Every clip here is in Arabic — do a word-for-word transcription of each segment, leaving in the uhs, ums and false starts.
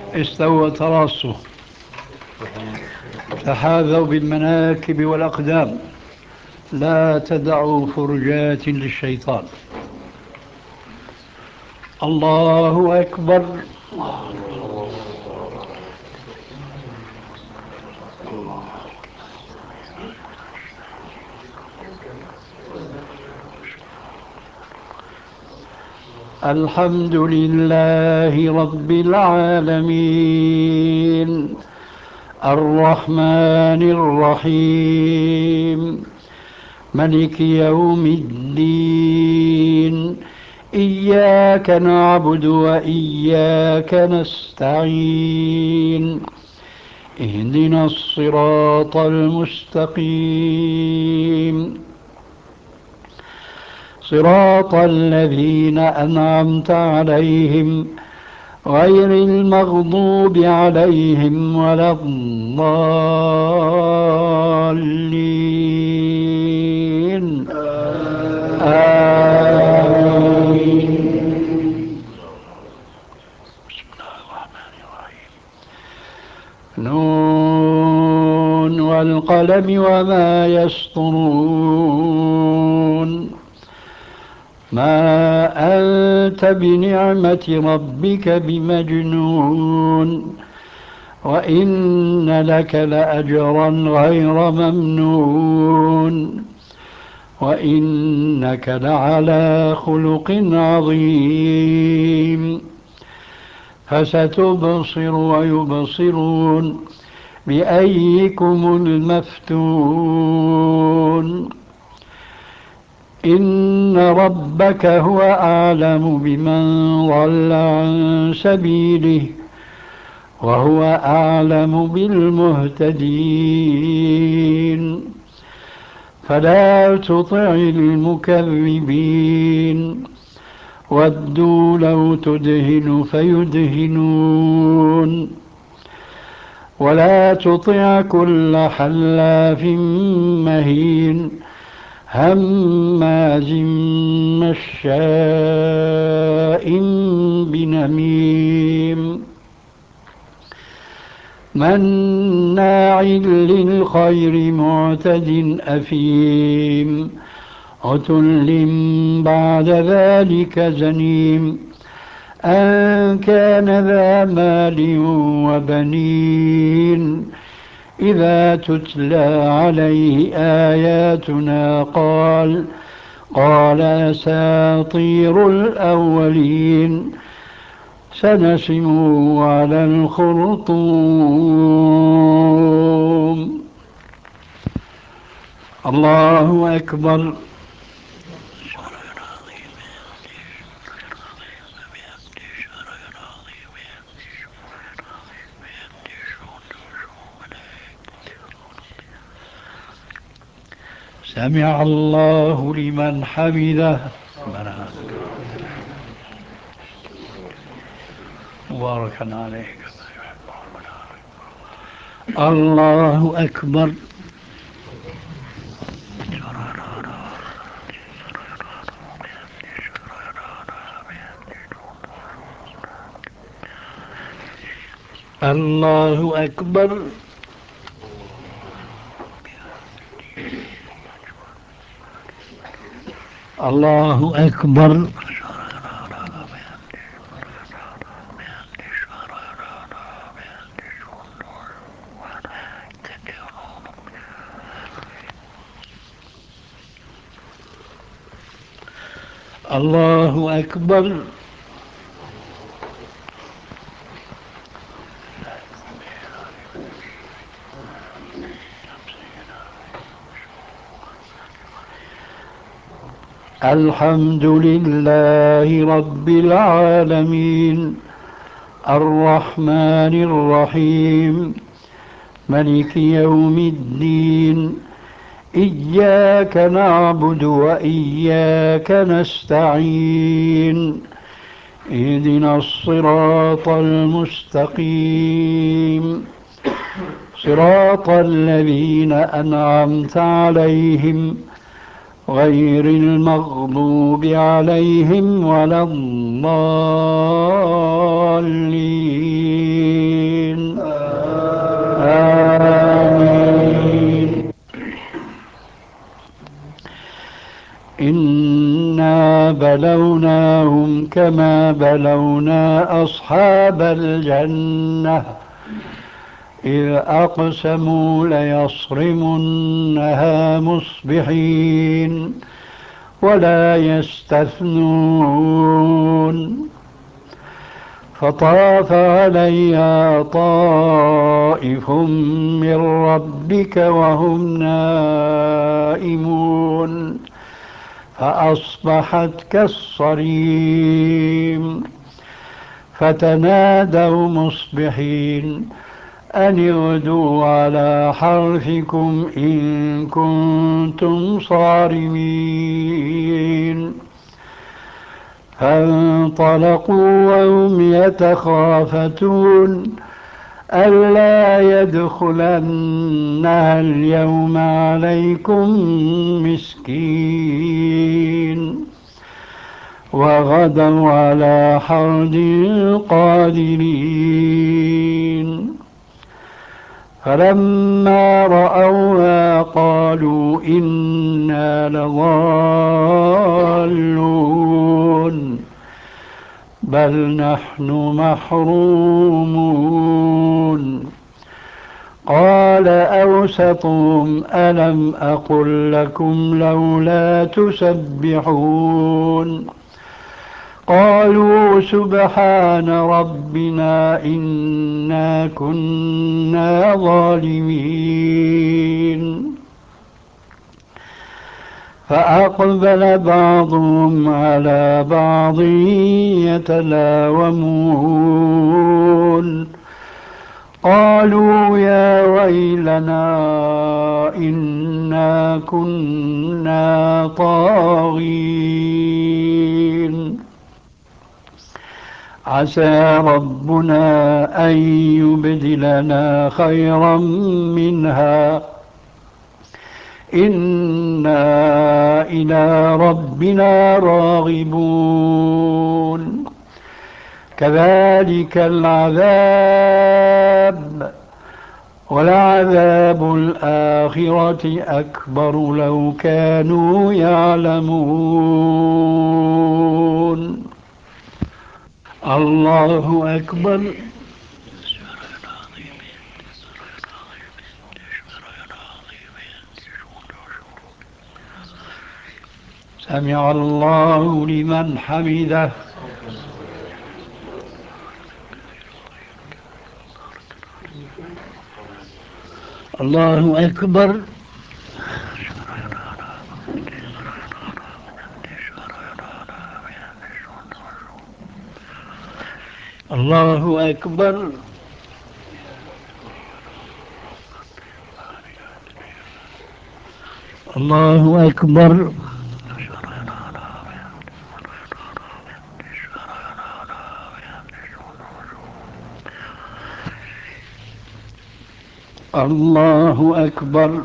استوى تراصوا، تحاذوا بالمناكب والأقدام، لا تدعوا فرجات للشيطان. الله أكبر. الحمد لله رب العالمين، الرحمن الرحيم، ملك يوم الدين، إياك نعبد وإياك نستعين، اهدنا الصراط المستقيم، صراط الذين أنعمت عليهم غير المغضوب عليهم ولا الضالين. آمين. بسم الله الرحمن الرحيم. نون والقلم وما يسطرون. ما أنت بنعمة ربك بمجنون، وإن لك لأجرا غير ممنون، وإنك لعلى خلق عظيم. فستبصر ويبصرون بأيكم المفتون. إن ربك هو أعلم بمن ضل عن سبيله وهو أعلم بالمهتدين. فلا تطع المكذبين، ودوا لو تدهن فيدهنون. ولا تطع كل حلاف مهين هماز مشاء بنميم، مناع للخير معتد أثيم، عتل بعد ذلك زنيم، أن كان ذا مال وبنين. إذا تتلى عليه آياتنا قال قال أساطير الأولين، سنسمه على الخرطوم. الله أكبر. سمع الله لمن حمده. مباركا عليك. الله أكبر. الله أكبر. الله أكبر. الله أكبر. الحمد لله رب العالمين، الرحمن الرحيم، ملك يوم الدين، إياك نعبد وإياك نستعين، اهدنا الصراط المستقيم، صراط الذين أنعمت عليهم غير المغضوب عليهم ولا الضالين. بلوناهم كما بلونا أصحاب الجنة إذ أقسموا ليصرمنها مصبحين ولا يستثنون فطاف عليها طائف من ربك وهم نائمون فأصبحت كالصريم فتنادوا مصبحين أن اغدوا على حرثكم إن كنتم صارمين فانطلقوا وهم يتخافتون ألا يدخلنها اليوم عليكم مسكين وغدوا على حرد قادرين فلما رأوها قالوا إنا لضالون بل نحن محرومون قال أوسطهم ألم أقل لكم لولا تسبحون قالوا سبحان ربنا إنا كنا ظالمين فأقبل بعضهم على بعض يتلاومون قالوا يا ويلنا إنا كنا طاغين عسى ربنا أن يبدلنا خيرا منها إنا إلى ربنا راغبون كذلك العذاب ولعذاب الآخرة أكبر لو كانوا يعلمون الله أكبر سمع الله لمن حمده الله أكبر الله أكبر الله أكبر الله أكبر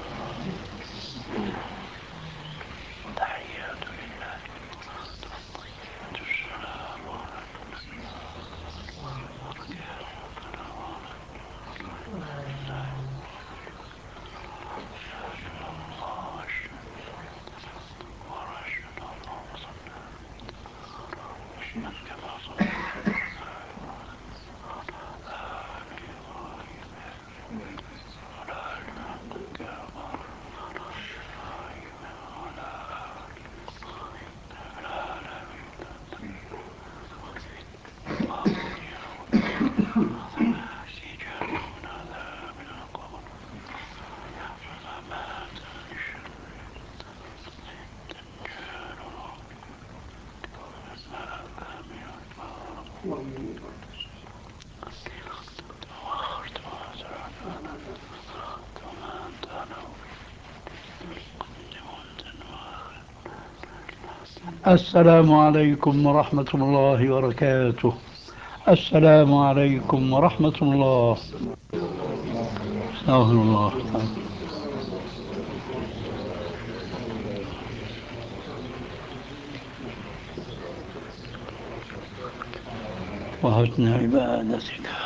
السلام عليكم ورحمة الله وبركاته. السلام عليكم ورحمة الله. استغفر الله. وحسن عبادتك.